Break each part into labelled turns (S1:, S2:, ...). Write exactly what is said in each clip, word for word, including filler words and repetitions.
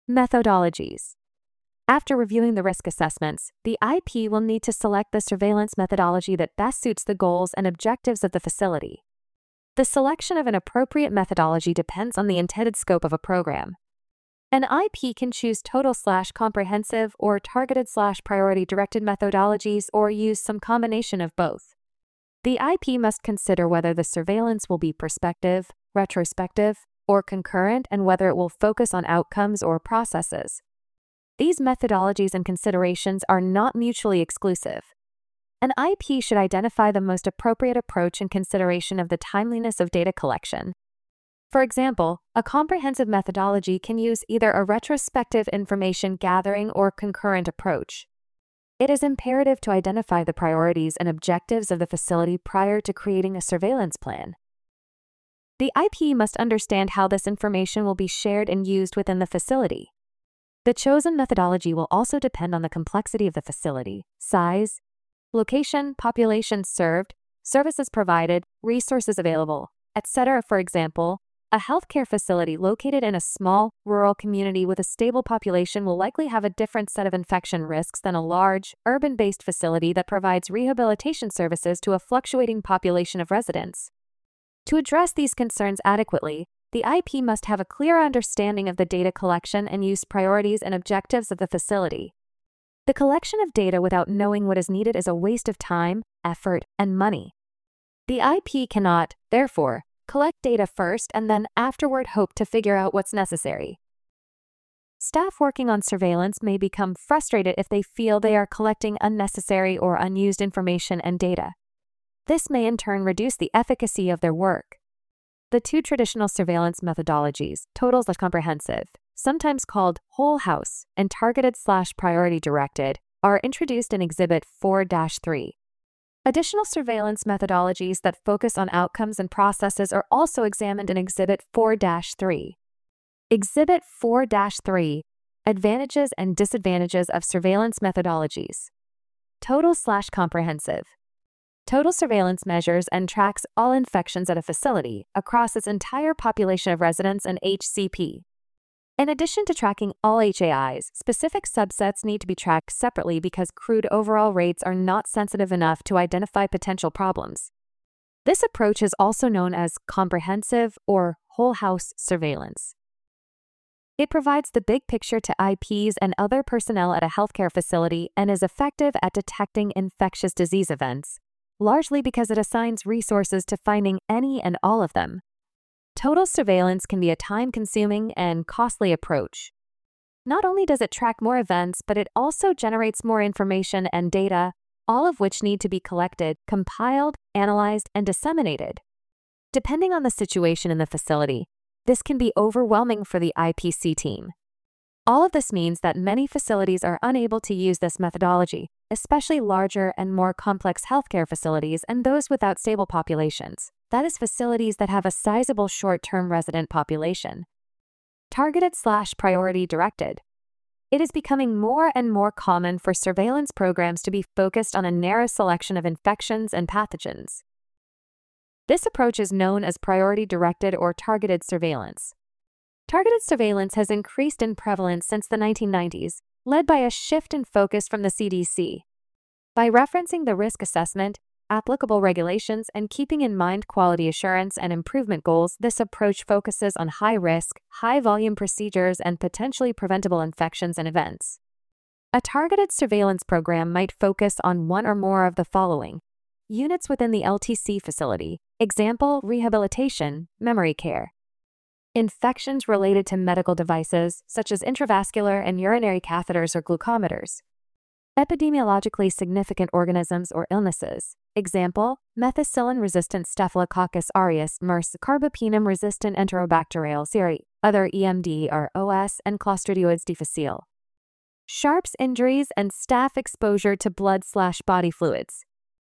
S1: Methodologies. After reviewing the risk assessments, the I P will need to select the surveillance methodology that best suits the goals and objectives of the facility. The selection of an appropriate methodology depends on the intended scope of a program. An I P can choose total slash comprehensive or targeted slash priority directed methodologies or use some combination of both. The I P must consider whether the surveillance will be prospective, retrospective, or concurrent, and whether it will focus on outcomes or processes. These methodologies and considerations are not mutually exclusive. An I P should identify the most appropriate approach in consideration of the timeliness of data collection. For example, a comprehensive methodology can use either a retrospective information gathering or concurrent approach. It is imperative to identify the priorities and objectives of the facility prior to creating a surveillance plan. The I P must understand how this information will be shared and used within the facility. The chosen methodology will also depend on the complexity of the facility, size, location, population served, services provided, resources available, et cetera. For example, a healthcare facility located in a small, rural community with a stable population will likely have a different set of infection risks than a large, urban-based facility that provides rehabilitation services to a fluctuating population of residents. To address these concerns adequately, the I P must have a clear understanding of the data collection and use priorities and objectives of the facility. The collection of data without knowing what is needed is a waste of time, effort, and money. The I P cannot, therefore, collect data first and then afterward hope to figure out what's necessary. Staff working on surveillance may become frustrated if they feel they are collecting unnecessary or unused information and data. This may in turn reduce the efficacy of their work. The two traditional surveillance methodologies, total slash comprehensive, sometimes called whole house, and targeted slash priority directed, are introduced in Exhibit four dash three. Additional surveillance methodologies that focus on outcomes and processes are also examined in Exhibit four dash three. Exhibit four dash three, Advantages and Disadvantages of Surveillance Methodologies. Total slash comprehensive. Total surveillance measures and tracks all infections at a facility across its entire population of residents and H C P. In addition to tracking all H A Is, specific subsets need to be tracked separately because crude overall rates are not sensitive enough to identify potential problems. This approach is also known as comprehensive or whole house surveillance. It provides the big picture to I Ps and other personnel at a healthcare facility and is effective at detecting infectious disease events, largely because it assigns resources to finding any and all of them. Total surveillance can be a time-consuming and costly approach. Not only does it track more events, but it also generates more information and data, all of which need to be collected, compiled, analyzed, and disseminated. Depending on the situation in the facility, this can be overwhelming for the I P C team. All of this means that many facilities are unable to use this methodology, especially larger and more complex healthcare facilities and those without stable populations. That is, facilities that have a sizable short-term resident population. Targeted slash priority directed. It is becoming more and more common for surveillance programs to be focused on a narrow selection of infections and pathogens. This approach is known as priority directed or targeted surveillance. Targeted surveillance has increased in prevalence since the nineteen nineties, led by a shift in focus from the C D C. By referencing the risk assessment, applicable regulations, and keeping in mind quality assurance and improvement goals, this approach focuses on high-risk, high-volume procedures and potentially preventable infections and events. A targeted surveillance program might focus on one or more of the following: units within the L T C facility, example, rehabilitation, memory care. Infections related to medical devices, such as intravascular and urinary catheters or glucometers. Epidemiologically significant organisms or illnesses, example, methicillin-resistant Staphylococcus aureus, MERS, carbapenem-resistant Enterobacterial seri, other E M D R O S, and Clostridioides difficile. Sharps injuries and staph exposure to blood/body fluids.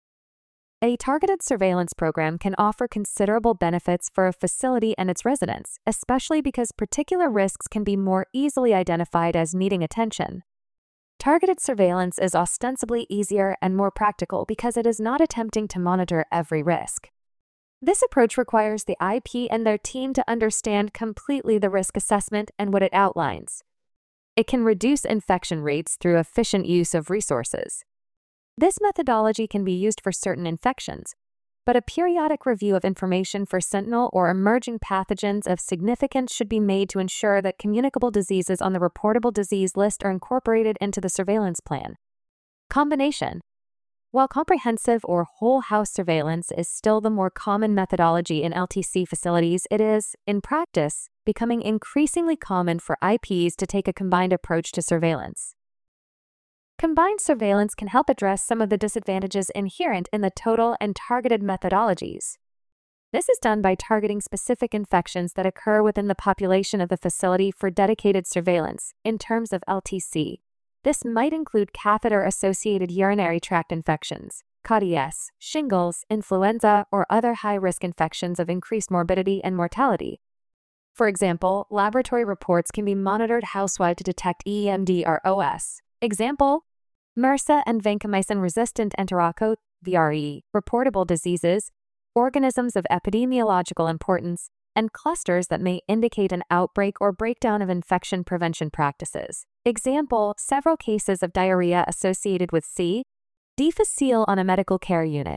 S1: A targeted surveillance program can offer considerable benefits for a facility and its residents, especially because particular risks can be more easily identified as needing attention. Targeted surveillance is ostensibly easier and more practical because it is not attempting to monitor every risk. This approach requires the I P and their team to understand completely the risk assessment and what it outlines. It can reduce infection rates through efficient use of resources. This methodology can be used for certain infections, but a periodic review of information for sentinel or emerging pathogens of significance should be made to ensure that communicable diseases on the reportable disease list are incorporated into the surveillance plan. Combination. While comprehensive or whole-house surveillance is still the more common methodology in L T C facilities, it is, in practice, becoming increasingly common for I Ps to take a combined approach to surveillance. Combined surveillance can help address some of the disadvantages inherent in the total and targeted methodologies. This is done by targeting specific infections that occur within the population of the facility for dedicated surveillance. In terms of L T C, this might include catheter-associated urinary tract infections, C A D S, shingles, influenza, or other high-risk infections of increased morbidity and mortality. For example, laboratory reports can be monitored housewide to detect E M D R O S. Example: MRSA and vancomycin-resistant enterococci (V R E), reportable diseases, organisms of epidemiological importance, and clusters that may indicate an outbreak or breakdown of infection prevention practices. Example: several cases of diarrhea associated with C. difficile on a medical care unit.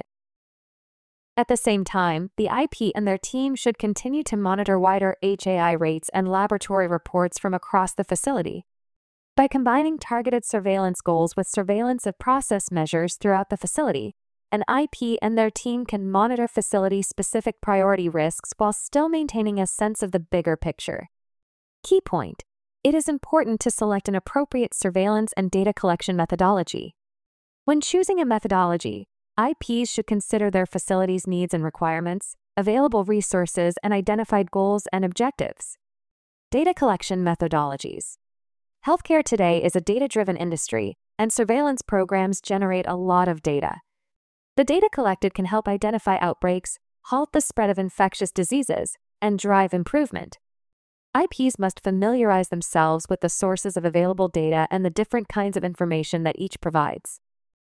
S1: At the same time, the I P and their team should continue to monitor wider H A I rates and laboratory reports from across the facility. By combining targeted surveillance goals with surveillance of process measures throughout the facility, an I P and their team can monitor facility-specific priority risks while still maintaining a sense of the bigger picture. Key point: it is important to select an appropriate surveillance and data collection methodology. When choosing a methodology, I Ps should consider their facility's needs and requirements, available resources, and identified goals and objectives. Data collection methodologies. Healthcare today is a data-driven industry, and surveillance programs generate a lot of data. The data collected can help identify outbreaks, halt the spread of infectious diseases, and drive improvement. I Ps must familiarize themselves with the sources of available data and the different kinds of information that each provides.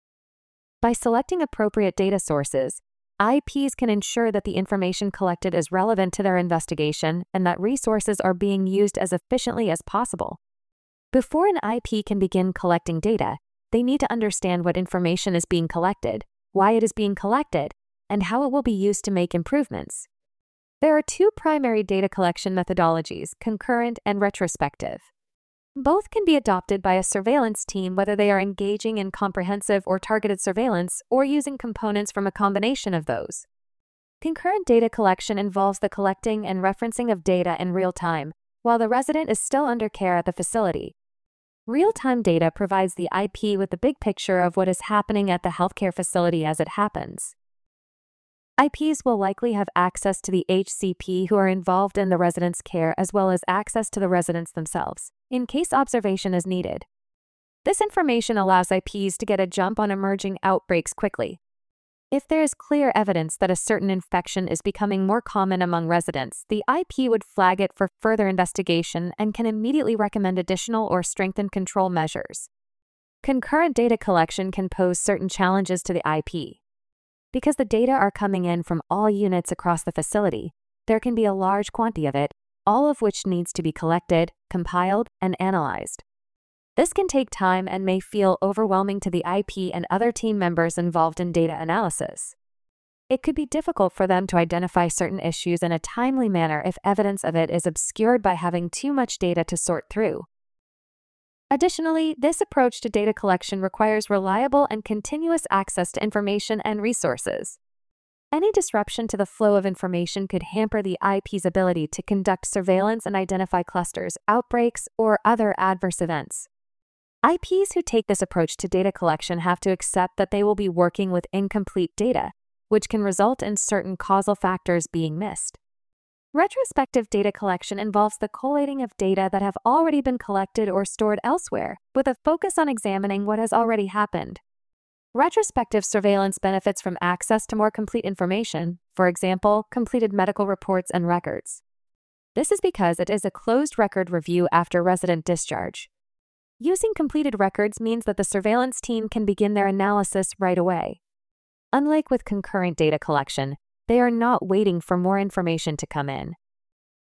S1: By selecting appropriate data sources, I Ps can ensure that the information collected is relevant to their investigation and that resources are being used as efficiently as possible. Before an I P can begin collecting data, they need to understand what information is being collected, why it is being collected, and how it will be used to make improvements. There are two primary data collection methodologies, concurrent and retrospective. Both can be adopted by a surveillance team whether they are engaging in comprehensive or targeted surveillance or using components from a combination of those. Concurrent data collection involves the collecting and referencing of data in real time, while the resident is still under care at the facility. Real-time data provides the I P with the big picture of what is happening at the healthcare facility as it happens. I Ps will likely have access to the H C P who are involved in the resident's care as well as access to the residents themselves, in case observation is needed. This information allows I Ps to get a jump on emerging outbreaks quickly. If there is clear evidence that a certain infection is becoming more common among residents, the I P would flag it for further investigation and can immediately recommend additional or strengthened control measures. Concurrent data collection can pose certain challenges to the I P. Because the data are coming in from all units across the facility, there can be a large quantity of it, all of which needs to be collected, compiled, and analyzed. This can take time and may feel overwhelming to the I P and other team members involved in data analysis. It could be difficult for them to identify certain issues in a timely manner if evidence of it is obscured by having too much data to sort through. Additionally, this approach to data collection requires reliable and continuous access to information and resources. Any disruption to the flow of information could hamper the I P's ability to conduct surveillance and identify clusters, outbreaks, or other adverse events. I Ps who take this approach to data collection have to accept that they will be working with incomplete data, which can result in certain causal factors being missed. Retrospective data collection involves the collating of data that have already been collected or stored elsewhere, with a focus on examining what has already happened. Retrospective surveillance benefits from access to more complete information, for example, completed medical reports and records. This is because it is a closed record review after resident discharge. Using completed records means that the surveillance team can begin their analysis right away. Unlike with concurrent data collection, they are not waiting for more information to come in.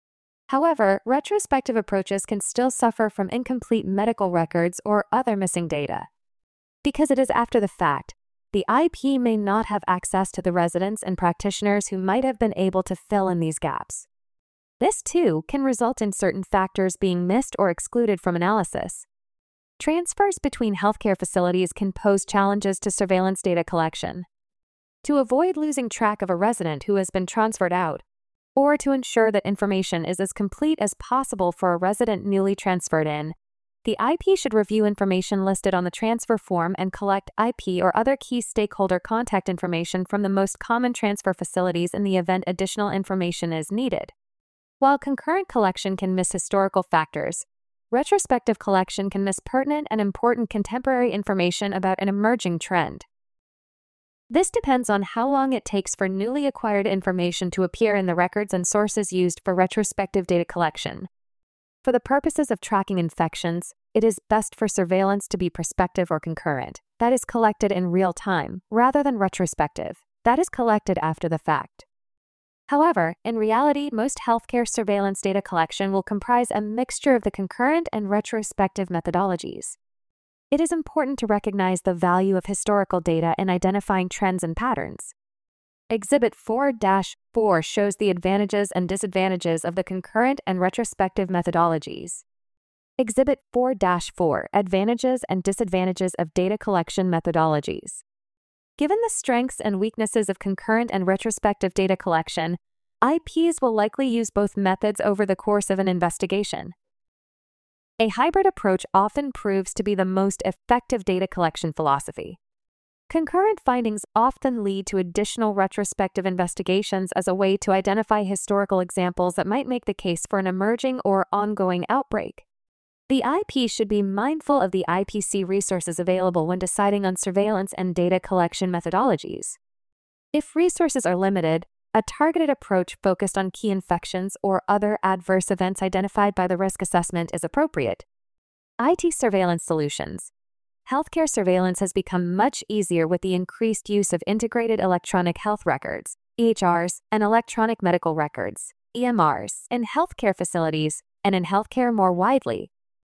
S1: However, retrospective approaches can still suffer from incomplete medical records or other missing data. Because it is after the fact, the I P may not have access to the residents and practitioners who might have been able to fill in these gaps. This, too, can result in certain factors being missed or excluded from analysis. Transfers between healthcare facilities can pose challenges to surveillance data collection. To avoid losing track of a resident who has been transferred out, or to ensure that information is as complete as possible for a resident newly transferred in, the I P should review information listed on the transfer form and collect I P or other key stakeholder contact information from the most common transfer facilities in the event additional information is needed. While concurrent collection can miss historical factors, retrospective collection can miss pertinent and important contemporary information about an emerging trend. This depends on how long it takes for newly acquired information to appear in the records and sources used for retrospective data collection. For the purposes of tracking infections, it is best for surveillance to be prospective or concurrent, that is collected in real time, rather than retrospective, that is collected after the fact. However, in reality, most healthcare surveillance data collection will comprise a mixture of the concurrent and retrospective methodologies. It is important to recognize the value of historical data in identifying trends and patterns. Exhibit four dash four shows the advantages and disadvantages of the concurrent and retrospective methodologies. Exhibit four dash four Advantages and Disadvantages of Data Collection Methodologies. Given the strengths and weaknesses of concurrent and retrospective data collection, I Ps will likely use both methods over the course of an investigation. A hybrid approach often proves to be the most effective data collection philosophy. Concurrent findings often lead to additional retrospective investigations as a way to identify historical examples that might make the case for an emerging or ongoing outbreak. The I P should be mindful of the I P C resources available when deciding on surveillance and data collection methodologies. If resources are limited, a targeted approach focused on key infections or other adverse events identified by the risk assessment is appropriate. I T surveillance solutions. Healthcare surveillance has become much easier with the increased use of integrated electronic health records, E H Rs, and electronic medical records, E M Rs, in healthcare facilities and in healthcare more widely.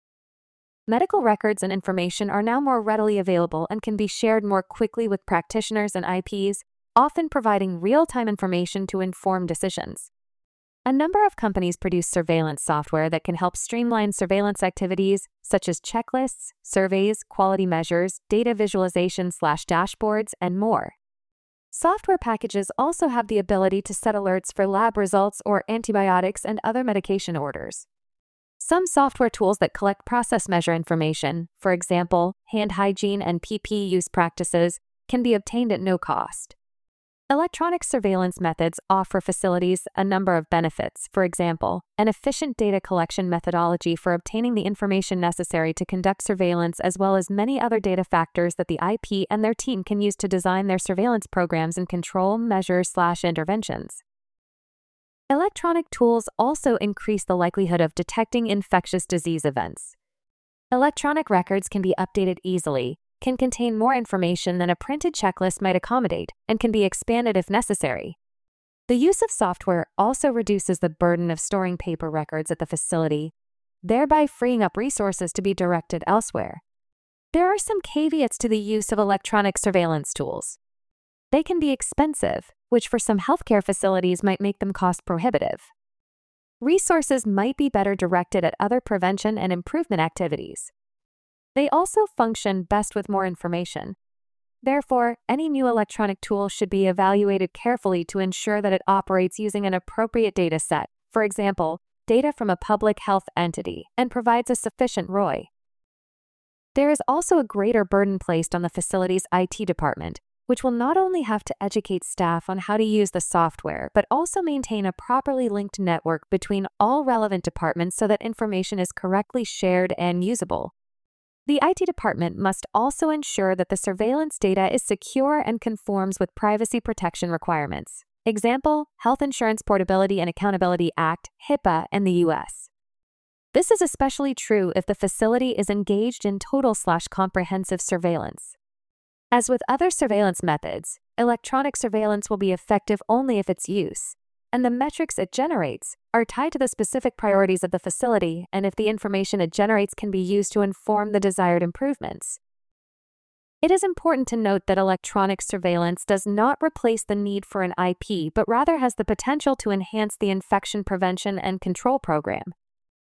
S1: Medical records and information are now more readily available and can be shared more quickly with practitioners and I Ps, often providing real-time information to inform decisions. A number of companies produce surveillance software that can help streamline surveillance activities such as checklists, surveys, quality measures, data visualization slash dashboards, and more. Software packages also have the ability to set alerts for lab results or antibiotics and other medication orders. Some software tools that collect process measure information, for example, hand hygiene and P P E use practices, can be obtained at no cost. Electronic surveillance methods offer facilities a number of benefits, for example, an efficient data collection methodology for obtaining the information necessary to conduct surveillance, as well as many other data factors that the I P and their team can use to design their surveillance programs and control measures slash interventions. Electronic tools also increase the likelihood of detecting infectious disease events. Electronic records can be updated easily, can contain more information than a printed checklist might accommodate, and can be expanded if necessary. The use of software also reduces the burden of storing paper records at the facility, thereby freeing up resources to be directed elsewhere. There are some caveats to the use of electronic surveillance tools. They can be expensive, which for some healthcare facilities might make them cost prohibitive. Resources might be better directed at other prevention and improvement activities. They also function best with more information. Therefore, any new electronic tool should be evaluated carefully to ensure that it operates using an appropriate data set, for example, data from a public health entity, and provides a sufficient R O I. There is also a greater burden placed on the facility's I T department, which will not only have to educate staff on how to use the software, but also maintain a properly linked network between all relevant departments so that information is correctly shared and usable. The I T department must also ensure that the surveillance data is secure and conforms with privacy protection requirements. Example, Health Insurance Portability and Accountability Act, HIPAA, in the U S. This is especially true if the facility is engaged in total slash comprehensive surveillance. As with other surveillance methods, electronic surveillance will be effective only if its use, and the metrics it generates are tied to the specific priorities of the facility and if the information it generates can be used to inform the desired improvements. It is important to note that electronic surveillance does not replace the need for an I P, but rather has the potential to enhance the infection prevention and control program.